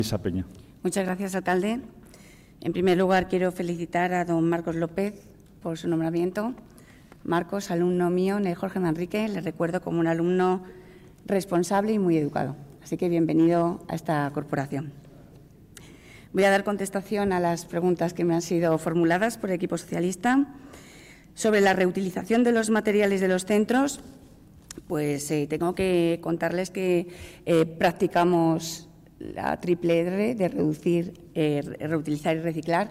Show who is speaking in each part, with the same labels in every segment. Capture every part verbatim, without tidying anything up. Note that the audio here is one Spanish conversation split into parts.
Speaker 1: Isa Peña.
Speaker 2: Muchas gracias, alcalde. En primer lugar, quiero felicitar a don Marcos López por su nombramiento. Marcos, alumno mío en el Jorge Manrique, le recuerdo como un alumno responsable y muy educado. Así que bienvenido a esta corporación. Voy a dar contestación a las preguntas que me han sido formuladas por el equipo socialista. Sobre la reutilización de los materiales de los centros, pues eh, tengo que contarles que eh, practicamos la triple R de reducir, eh, reutilizar y reciclar.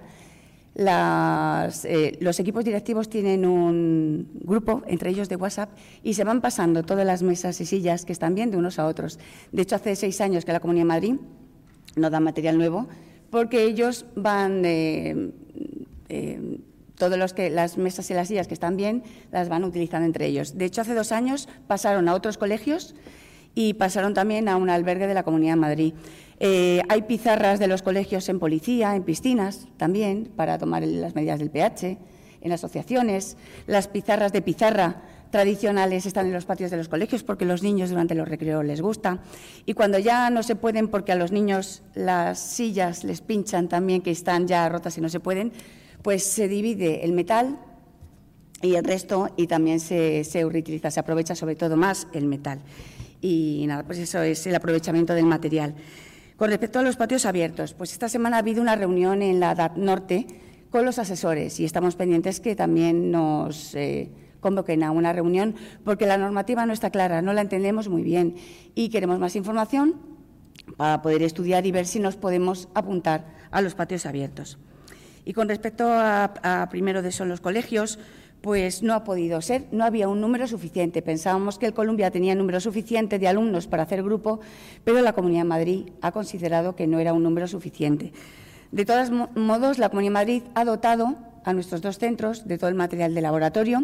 Speaker 2: Las, eh, los equipos directivos tienen un grupo, entre ellos de WhatsApp, y se van pasando todas las mesas y sillas que están bien de unos a otros. De hecho, hace seis años que la Comunidad de Madrid no da material nuevo, porque ellos van, eh, eh, todos los que las mesas y las sillas que están bien, las van utilizando entre ellos. De hecho, hace dos años pasaron a otros colegios y pasaron también a un albergue de la Comunidad de Madrid. Eh, hay pizarras de los colegios en policía, en piscinas también, para tomar las medidas del pH, en asociaciones. Las pizarras de pizarra tradicionales están en los patios de los colegios porque los niños durante los recreos les gusta. Y cuando ya no se pueden, porque a los niños las sillas les pinchan también, que están ya rotas y no se pueden, pues se divide el metal y el resto, y también se, se reutiliza, se aprovecha sobre todo más el metal. Y nada, pues eso es el aprovechamiento del material. Con respecto a los patios abiertos, pues esta semana ha habido una reunión en la D A P Norte con los asesores y estamos pendientes que también nos eh, convoquen a una reunión, porque la normativa no está clara, no la entendemos muy bien y queremos más información para poder estudiar y ver si nos podemos apuntar a los patios abiertos. Y con respecto a, a primero de eso, los colegios, pues no ha podido ser, no había un número suficiente. Pensábamos que el Columbia tenía número suficiente de alumnos para hacer grupo, pero la Comunidad de Madrid ha considerado que no era un número suficiente. De todos modos, la Comunidad de Madrid ha dotado a nuestros dos centros de todo el material de laboratorio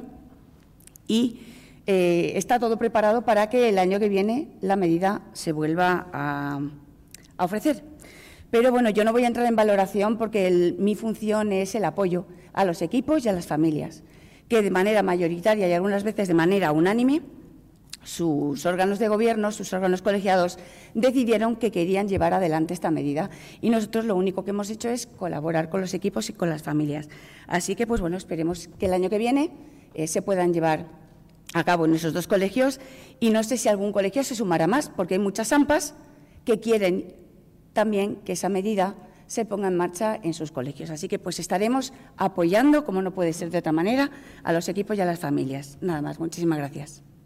Speaker 2: y eh, está todo preparado para que el año que viene la medida se vuelva a, a ofrecer. Pero, bueno, yo no voy a entrar en valoración porque el, mi función es el apoyo a los equipos y a las familias, que de manera mayoritaria y algunas veces de manera unánime, sus órganos de gobierno, sus órganos colegiados, decidieron que querían llevar adelante esta medida. Y nosotros lo único que hemos hecho es colaborar con los equipos y con las familias. Así que, pues bueno, esperemos que el año que viene eh, se puedan llevar a cabo en esos dos colegios, y no sé si algún colegio se sumará más, porque hay muchas AMPAs que quieren también que esa medida se ponga en marcha en sus colegios. Así que pues estaremos apoyando, como no puede ser de otra manera, a los equipos y a las familias. Nada más. Muchísimas gracias.